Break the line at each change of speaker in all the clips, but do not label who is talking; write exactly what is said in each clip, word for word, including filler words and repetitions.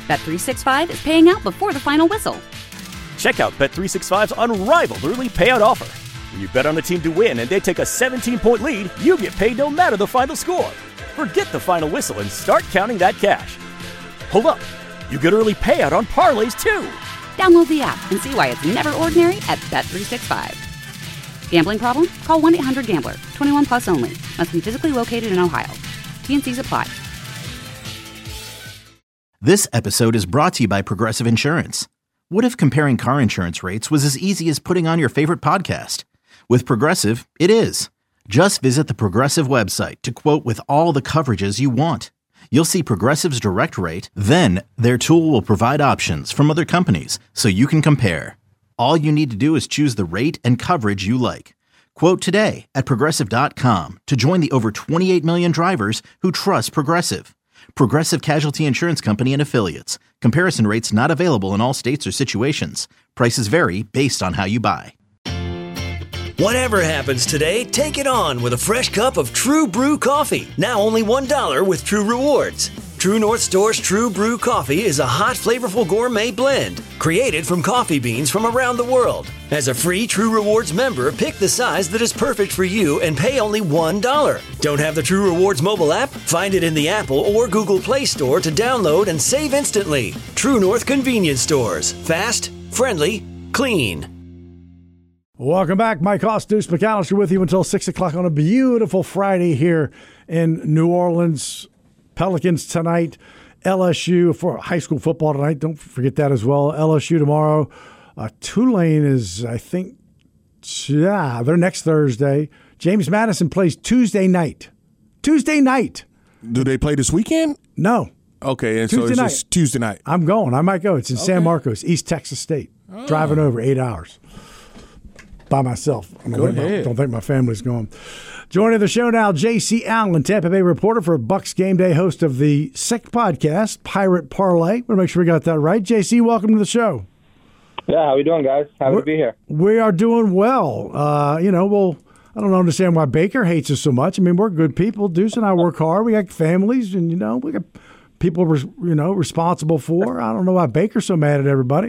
Bet three sixty-five is paying out before the final whistle.
Check out Bet three sixty-five's unrivaled early payout offer. When you bet on a team to win and they take a seventeen-point lead, you get paid no matter the final score. Forget the final whistle and start counting that cash. Hold up. You get early payout on parlays, too.
Download the app and see why it's never ordinary at Bet three sixty-five. Gambling problem? Call one eight hundred gambler. twenty-one plus only. Must be physically located in Ohio. T N Cs apply.
This episode is brought to you by Progressive Insurance. What if comparing car insurance rates was as easy as putting on your favorite podcast? With Progressive, it is. Just visit the Progressive website to quote with all the coverages you want. You'll see Progressive's direct rate, then their tool will provide options from other companies so you can compare. All you need to do is choose the rate and coverage you like. Quote today at Progressive dot com to join the over twenty-eight million drivers who trust Progressive. Progressive Casualty Insurance Company and Affiliates. Comparison rates not available in all states or situations. Prices vary based on how you buy.
Whatever happens today, take it on with a fresh cup of True Brew coffee. Now only one dollar with True Rewards. True North Store's True Brew coffee is a hot, flavorful gourmet blend created from coffee beans from around the world. As a free True Rewards member, pick the size that is perfect for you and pay only one dollar. Don't have the True Rewards mobile app? Find it in the Apple or Google Play Store to download and save instantly. True North Convenience Stores. Fast, friendly, clean.
Welcome back. Mike Hoss, Deuce McAllister with you until six o'clock on a beautiful Friday here in New Orleans. Pelicans tonight, L S U for high school football tonight. Don't forget that as well. L S U tomorrow. Uh, Tulane is, I think, yeah, they're next Thursday. James Madison plays Tuesday night. Tuesday night.
Do they play this weekend?
No.
Okay, and
Tuesday
so it's
night.
just Tuesday night.
I'm going. I might go. It's in
Okay.
San Marcos, East Texas State.
Oh.
Driving over eight hours by myself. I don't,
Go
think my,
ahead.
don't think my family's going. Joining the show now, J C Allen, Tampa Bay reporter for Bucks Game Day, host of the Sick podcast, Pirate Parlay. We'll make sure we got that right. J C, welcome to the show.
Yeah, how we doing, guys? Happy
We're,
to be here.
We are doing well. Uh, you know, well, I don't understand why Baker hates us so much. I mean, we're good people. Deuce and I work hard. We got families, and, you know, we got people, res- you know, responsible for. I don't know why Baker's so mad at everybody.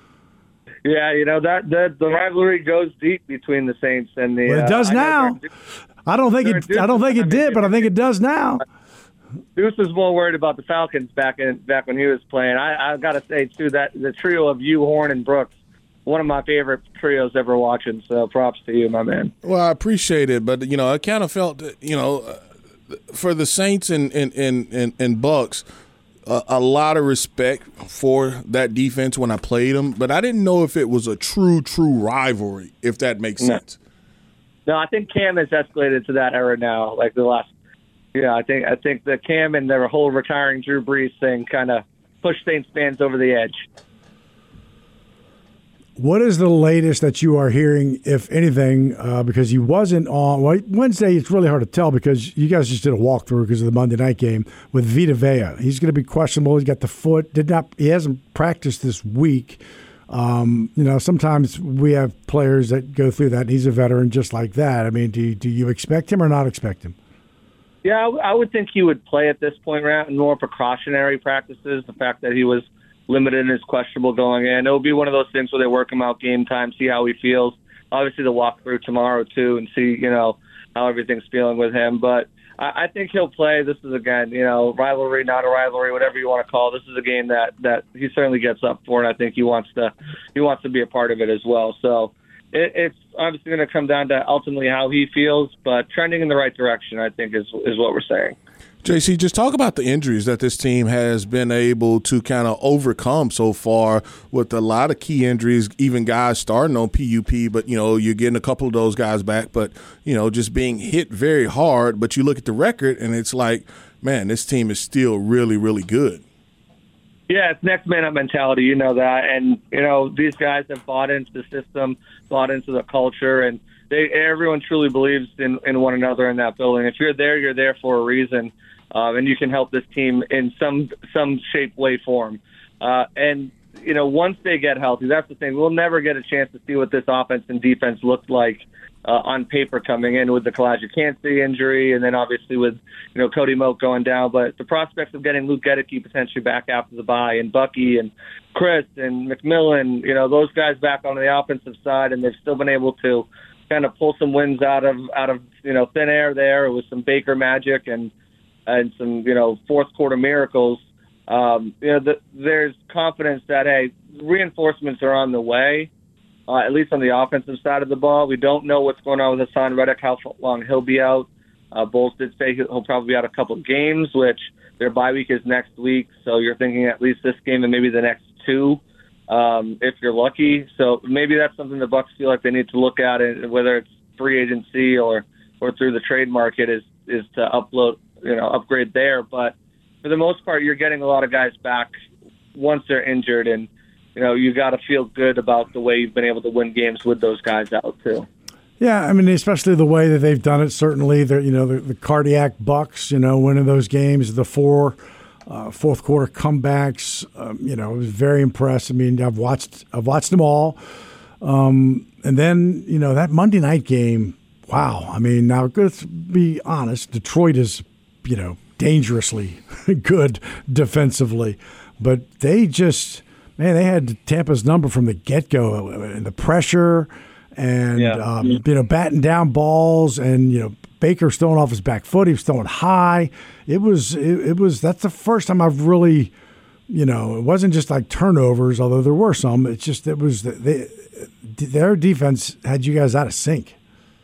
Yeah, you know, that, that the rivalry goes deep between the Saints and the...
Well, it
uh,
does
I know
now.
they're-
I don't think it. I don't think it did, but I think it does now.
Deuce was more worried about the Falcons back in back when he was playing. I, I got to say, too, that the trio of you, Horn, and Brooks, one of my favorite trios ever watching. So props to you, my man.
Well, I appreciate it, but, you know, I kind of felt, that, you know, uh, for the Saints and, and, and, and, and Bucks, uh, a lot of respect for that defense when I played them, but I didn't know if it was a true, true rivalry, if that makes
No.
sense.
No, I think Cam has escalated to that era now. Like the last, yeah, I think I think the Cam and their whole retiring Drew Brees thing kind of pushed Saints fans over the edge.
What is the latest that you are hearing, if anything, uh, because he wasn't on well, Wednesday? It's really hard to tell because you guys just did a walkthrough because of the Monday night game with Vita Vea. He's going to be questionable. He's got the foot. Did not. He hasn't practiced this week. Um, you know, sometimes we have players that go through that. And he's a veteran just like that. I mean, do you, do you expect him or not expect him?
Yeah, I, w- I would think he would play at this point, around more precautionary practices. The fact that he was limited and is questionable going in, it will be one of those things where they work him out game time, see how he feels. Obviously, the walkthrough tomorrow too, and see you know how everything's feeling with him. But I, I think he'll play. This is again, you know, rivalry, not a rivalry, whatever you want to call it. This is a game that that he certainly gets up for, and I think he wants to he wants to be a part of it as well. So it, it's obviously going to come down to ultimately how he feels, but trending in the right direction, I think, is is what we're saying.
J C, just talk about the injuries that this team has been able to kind of overcome so far with a lot of key injuries, even guys starting on P U P, but, you know, you're getting a couple of those guys back, but, you know, just being hit very hard. But you look at the record and it's like, man, this team is still really, really good.
Yeah, it's next man up mentality. You know that. And, you know, these guys have bought into the system, bought into the culture, and they everyone truly believes in, in one another in that building. If you're there, you're there for a reason. Um, and you can help this team in some some shape, way, form. Uh, and you know, once they get healthy, that's the thing. We'll never get a chance to see what this offense and defense looked like uh, on paper coming in with the Kalijah Kancey injury, and then obviously with, you know, Cody Moak going down. But the prospects of getting Luke Gedeke potentially back after the bye, and Bucky and Chris and McMillan, you know, those guys back on the offensive side, and they've still been able to kind of pull some wins out of out of you know thin air there with some Baker magic and and some you know fourth quarter miracles. Um, you know, the, there's confidence that hey, reinforcements are on the way, uh, at least on the offensive side of the ball. We don't know what's going on with Hassan Reddick, how long he'll be out. Uh, Bowles did say he'll probably be out a couple of games, which their bye week is next week, so you're thinking at least this game and maybe the next two. Um, if you're lucky. So maybe that's something the Bucs feel like they need to look at, it, whether it's free agency or, or through the trade market, is is to upload, you know, upgrade there. But for the most part, you're getting a lot of guys back once they're injured, and you know you got to feel good about the way you've been able to win games with those guys out too.
Yeah, I mean, especially the way that they've done it. Certainly, the you know the, the cardiac Bucs, you know, winning those games, the four. Uh, fourth quarter comebacks, um, you know, it was very impressed. I mean, I've watched, I've watched them all, um, and then you know that Monday night game. Wow, I mean, now let's be honest, Detroit is, you know, dangerously good defensively, but they just, man, they had Tampa's number from the get go, and the pressure, and yeah. um, yeah. you know, batting down balls, and you know. Baker's throwing off his back foot. He was throwing high. It was, it, it was, that's the first time I've really, you know, it wasn't just like turnovers, although there were some. It's just, it was, they, their defense had you guys out of sync.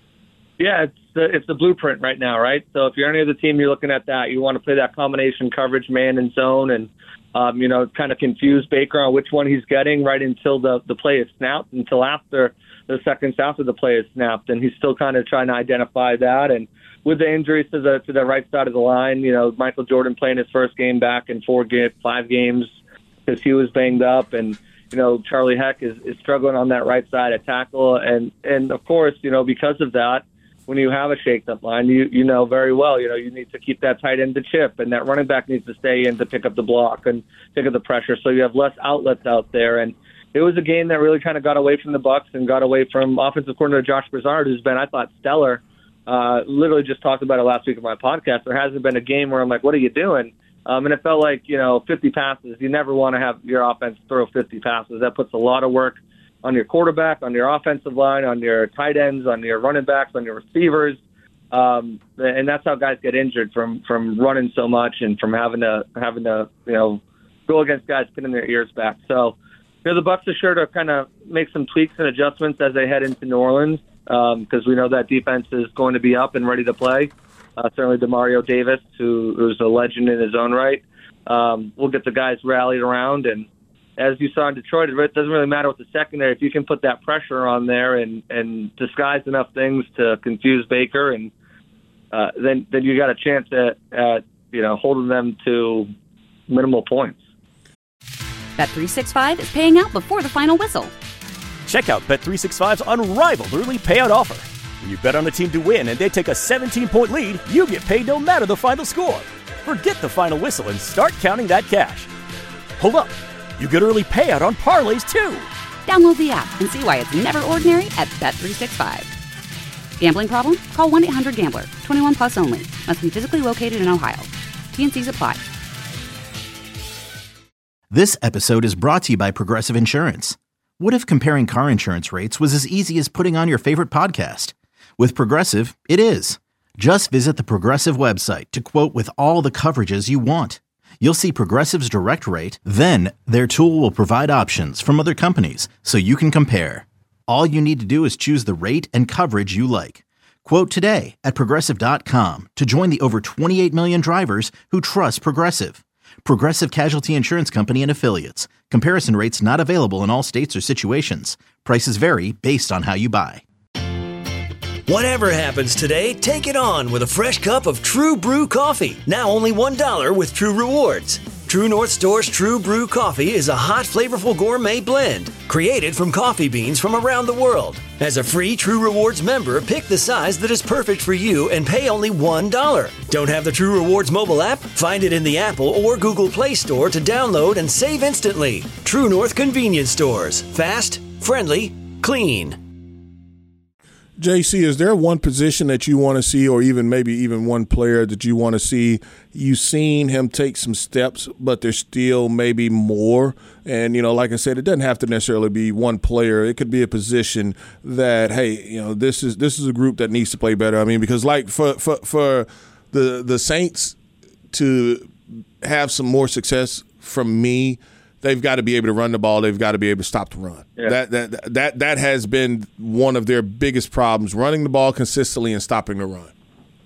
Yeah, it's the, it's the blueprint right now, right? So if you're any other team, you're looking at that. You want to play that combination coverage, man and zone, and, um, you know, kind of confuse Baker on which one he's getting right until the, the play is snapped, until after the seconds after the play is snapped, and he's still kind of trying to identify that. And with the injuries to the to the right side of the line, you know, Michael Jordan playing his first game back in four game, five games because he was banged up, and you know Charlie Heck is, is struggling on that right side at tackle, and and of course, you know, because of that, when you have a shaked up line, you you know very well, you know, you need to keep that tight end to chip, and that running back needs to stay in to pick up the block and pick up the pressure, so you have less outlets out there. And it was a game that really kind of got away from the Bucs and got away from offensive coordinator Josh Broussard, who's been, I thought, stellar. Uh, literally just talked about it last week on my podcast. There hasn't been a game where I'm like, what are you doing? Um, and it felt like, you know, fifty passes. You never want to have your offense throw fifty passes. That puts a lot of work on your quarterback, on your offensive line, on your tight ends, on your running backs, on your receivers. Um, and that's how guys get injured from, from running so much and from having to, having to, you know, go against guys pinning their ears back. So, you know, the Bucs are sure to kind of make some tweaks and adjustments as they head into New Orleans because um, we know that defense is going to be up and ready to play. Uh, certainly DeMario Davis, who, who's a legend in his own right. Um, we'll get the guys rallied around. And as you saw in Detroit, it doesn't really matter with the secondary. If you can put that pressure on there and, and disguise enough things to confuse Baker, and uh, then, then you got a chance at, at you know holding them to minimal points.
Bet three sixty-five is paying out before the final whistle.
Check out Bet three sixty-five's unrivaled early payout offer. When you bet on a team to win and they take a seventeen-point lead, you get paid no matter the final score. Forget the final whistle and start counting that cash. Hold up. You get early payout on parlays, too.
Download the app and see why it's never ordinary at Bet three sixty-five. Gambling problem? Call one eight hundred gambler. twenty-one plus only. Must be physically located in Ohio. T and C's apply.
This episode is brought to you by Progressive Insurance. What if comparing car insurance rates was as easy as putting on your favorite podcast? With Progressive, it is. Just visit the Progressive website to quote with all the coverages you want. You'll see Progressive's direct rate, then their tool will provide options from other companies so you can compare. All you need to do is choose the rate and coverage you like. Quote today at Progressive dot com to join the over twenty-eight million drivers who trust Progressive. Progressive Casualty Insurance Company and Affiliates. Comparison rates not available in all states or situations. Prices vary based on how you buy.
Whatever happens today, take it on with a fresh cup of True Brew coffee. Now only one dollar with True Rewards. True North Store's True Brew Coffee is a hot, flavorful gourmet blend created from coffee beans from around the world. As a free True Rewards member, pick the size that is perfect for you and pay only one dollar. Don't have the True Rewards mobile app? Find it in the Apple or Google Play Store to download and save instantly. True North Convenience Stores. Fast, friendly, clean.
J C, is there one position that you want to see, or even maybe even one player that you want to see? You've seen him take some steps, but there's still maybe more. And, you know, like I said, it doesn't have to necessarily be one player. It could be a position that, hey, you know, this is this is a group that needs to play better. I mean, because like for for, for the the Saints to have some more success from me, they've got to be able to run the ball. They've got to be able to stop the run. Yeah. That that that that has been one of their biggest problems: running the ball consistently and stopping the run.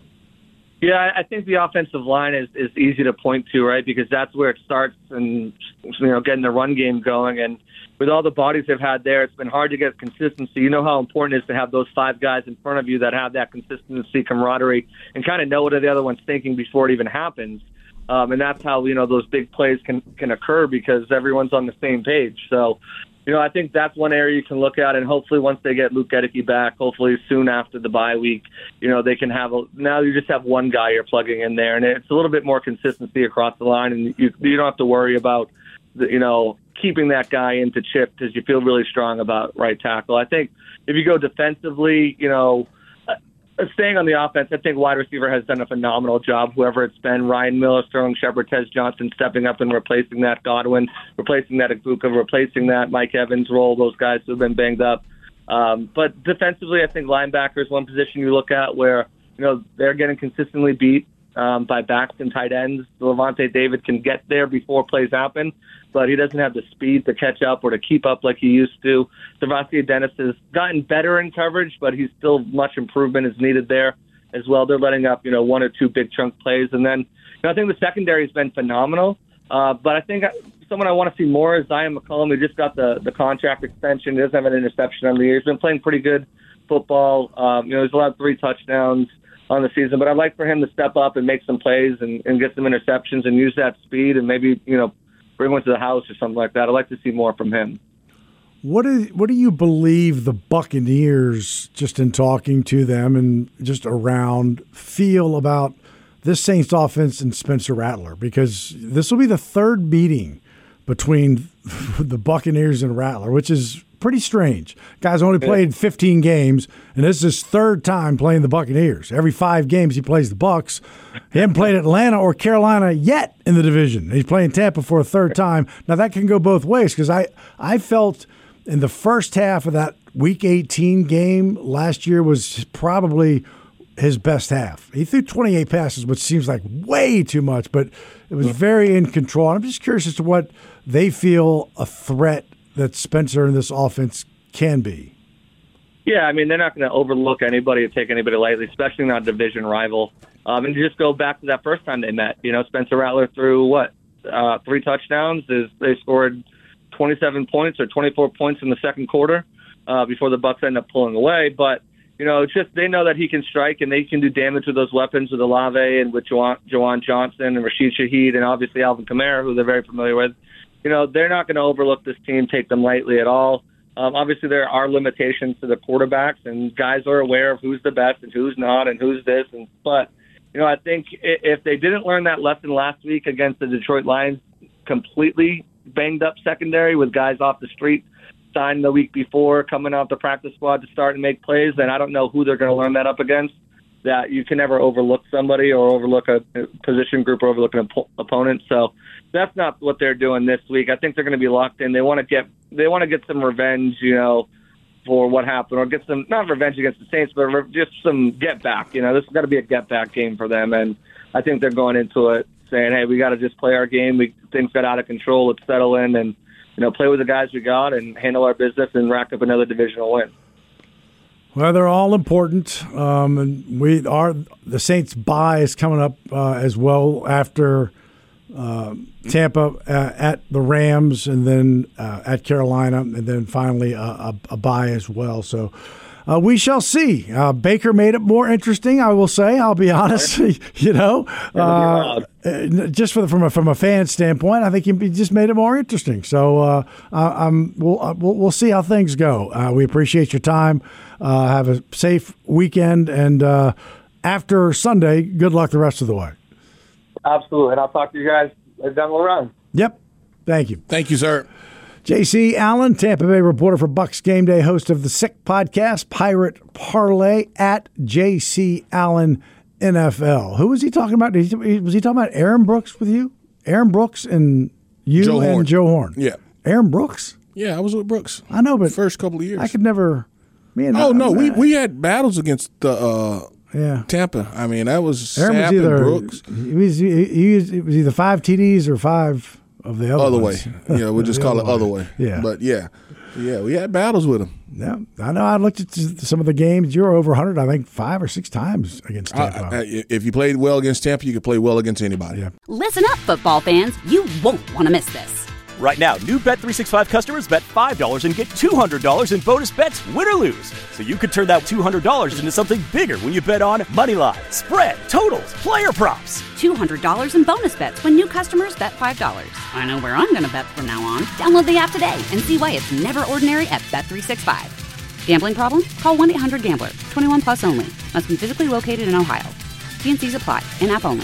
Yeah, I think the offensive line is, is easy to point to, right? Because that's where it starts, and you know, getting the run game going. And with all the bodies they've had there, it's been hard to get consistency. You know how important it is to have those five guys in front of you that have that consistency, camaraderie, and kind of know what the other one's thinking before it even happens. Um, and that's how, you know, those big plays can, can occur because everyone's on the same page. So, you know, I think that's one area you can look at, and hopefully once they get Luke Gedeke back, hopefully soon after the bye week, you know, they can have a, now you just have one guy you're plugging in there, and it's a little bit more consistency across the line, and you, you don't have to worry about, the, you know, keeping that guy into chip because you feel really strong about right tackle. I think if you go defensively, you know, staying on the offense, I think wide receiver has done a phenomenal job, whoever it's been. Ryan Miller, Sterling Shepard, Tez Johnson stepping up and replacing that Godwin, replacing that Aguka, replacing that Mike Evans role, those guys who have been banged up. Um, but defensively, I think linebacker is one position you look at where, you know, they're getting consistently beat um, by backs and tight ends. Levante David can get there before plays happen, but he doesn't have the speed to catch up or to keep up like he used to. Devontae Dennis has gotten better in coverage, but he's still much improvement is needed there as well. They're letting up, you know, one or two big chunk plays. And then, you know, I think the secondary has been phenomenal. Uh, but I think someone I want to see more is Zion McCollum. He just got the, the contract extension. He doesn't have an interception on the year. He's been playing pretty good football. Um, you know, he's allowed three touchdowns on the season, but I'd like for him to step up and make some plays and, and get some interceptions and use that speed and maybe, you know, bring one to the house or something like that. I'd like to see more from him.
What do, what do you believe the Buccaneers, just in talking to them and just around, feel about this Saints offense and Spencer Rattler? Because this will be the third meeting between the Buccaneers and Rattler, which is pretty strange. Guy's only played fifteen games, and this is his third time playing the Buccaneers. Every five games he plays the Bucs. He hasn't played Atlanta or Carolina yet in the division. He's playing Tampa for a third time. Now, that can go both ways because I, I felt in the first half of that Week eighteen game last year was probably his best half. He threw twenty-eight passes, which seems like way too much, but it was very in control. I'm just curious as to what they feel a threat that Spencer and this offense can be.
Yeah, I mean, they're not going to overlook anybody or take anybody lightly, especially not a division rival. Um, and just go back to that first time they met. You know, Spencer Rattler threw, what, uh, three touchdowns. They scored twenty-seven points or twenty-four points in the second quarter uh, before the Bucs ended up pulling away. But, you know, it's just they know that he can strike and they can do damage with those weapons with Olave and with Juwan, Juwan Johnson and Rashid Shaheed and obviously Alvin Kamara, who they're very familiar with. You know, they're not going to overlook this team, take them lightly at all. Um, obviously, there are limitations to the quarterbacks, and guys are aware of who's the best and who's not and who's this. And But, you know, I think if they didn't learn that lesson last week against the Detroit Lions, completely banged-up secondary with guys off the street signed the week before, coming off the practice squad to start and make plays, then I don't know who they're going to learn that up against. That you can never overlook somebody or overlook a position group or overlook an op- opponent. So that's not what they're doing this week. I think they're going to be locked in. They want to get they want to get some revenge, you know, for what happened, or get some not revenge against the Saints, but re- just some get back. You know, this has got to be a get back game for them, and I think they're going into it saying, "Hey, we got to just play our game. We things got out of control. Let's settle in and you know play with the guys we got and handle our business and rack up another divisional win."
Well, they're all important, um, and we are the Saints' bye is coming up uh, as well after uh, Tampa uh, at the Rams, and then uh, at Carolina, and then finally a, a, a bye as well. So uh, we shall see. Uh, Baker made it more interesting, I will say. I'll be honest. you know, uh, just for the, from a from a fan standpoint, I think he just made it more interesting. So uh, I'm we'll, uh, we'll we'll see how things go. Uh, we appreciate your time. Uh, have a safe weekend, and uh, after Sunday, good luck the rest of the way.
Absolutely, and I'll talk to you guys down the road.
Yep. Thank you.
Thank you, sir.
J C Allen, Tampa Bay reporter for Bucs Game Day, host of the Sick Podcast, Pirate Parlay, at J C Allen N F L. Who was he talking about? Was he talking about Aaron Brooks with you? Aaron Brooks and you
Joe
and
Horn.
Joe Horn.
Yeah.
Aaron Brooks?
Yeah, I was with Brooks.
I know, but
first couple of years.
I could never. Me and
oh,
I,
no,
I,
we, we had battles against the uh,
yeah.
Tampa. I mean, that was
Aaron
Sapp
was either,
and Brooks.
He was, he, he was, it was either five T Ds or five of the other
Other
ones.
way. Yeah, we just call it other way.
Yeah.
But, yeah. Yeah, we had battles with him.
Yeah, I know. I looked at some of the games. You were over one hundred, I think, five or six times against Tampa.
I, I, if you played well against Tampa, you could play well against anybody.
Yeah.
Listen up, football fans. You won't want to miss this.
Right now, new Bet three sixty-five customers bet five dollars and get two hundred dollars in bonus bets, win or lose. So you could turn that two hundred dollars into something bigger when you bet on money line, spread, totals, player props.
two hundred dollars in bonus bets when new customers bet five dollars. I know where I'm going to bet from now on. Download the app today and see why it's never ordinary at Bet three sixty-five. Gambling problem? Call one eight hundred gambler. twenty-one plus only. Must be physically located in Ohio. T and C's apply. In-app only.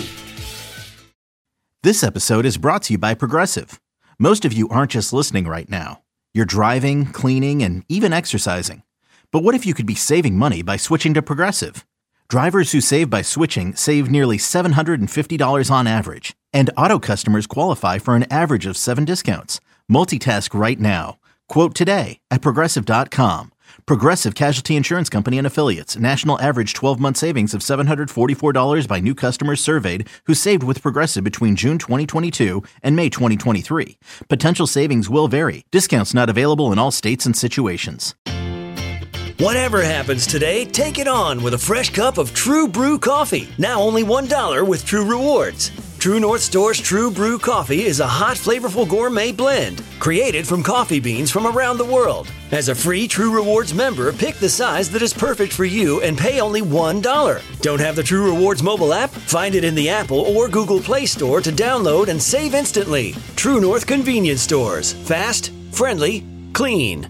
This episode is brought to you by Progressive. Most of you aren't just listening right now. You're driving, cleaning, and even exercising. But what if you could be saving money by switching to Progressive? Drivers who save by switching save nearly seven hundred fifty dollars on average. And auto customers qualify for an average of seven discounts. Multitask right now. Quote today at Progressive dot com. Progressive Casualty Insurance Company and Affiliates. National average twelve-month savings of seven hundred forty-four dollars by new customers surveyed who saved with Progressive between June twenty twenty-two and May twenty twenty-three. Potential savings will vary. Discounts not available in all states and situations.
Whatever happens today, take it on with a fresh cup of True Brew coffee. Now only one dollar with True Rewards. True North Store's True Brew coffee is a hot, flavorful gourmet blend created from coffee beans from around the world. As a free True Rewards member, pick the size that is perfect for you and pay only one dollar. Don't have the True Rewards mobile app? Find it in the Apple or Google Play Store to download and save instantly. True North Convenience Stores. Fast, friendly, clean.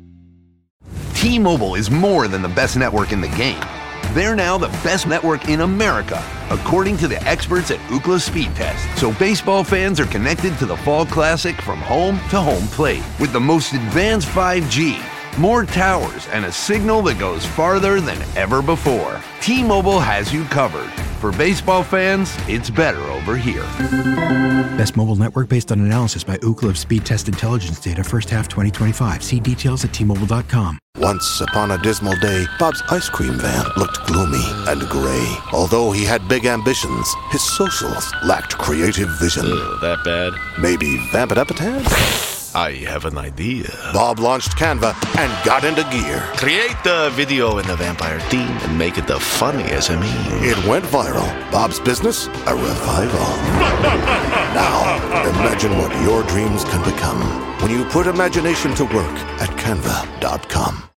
T-Mobile is more than the best network in the game. They're now the best network in America, according to the experts at Ookla Speed Test. So baseball fans are connected to the Fall Classic from home to home plate with the most advanced five G, more towers, and a signal that goes farther than ever before. T-Mobile has you covered. For baseball fans, it's better over here.
Best mobile network based on analysis by Ookla of Speed Test Intelligence data first half twenty twenty-five. See details at T Mobile dot com.
Once upon a dismal day, Bob's ice cream van looked gloomy and gray. Although he had big ambitions, his socials lacked creative vision.
Ugh, that bad?
Maybe vamp it up a tad?
I have an idea.
Bob launched Canva and got into gear.
Create the video in the vampire theme and make it the funniest of me.
It went viral. Bob's business, a revival. Now, imagine what your dreams can become when you put imagination to work at Canva dot com.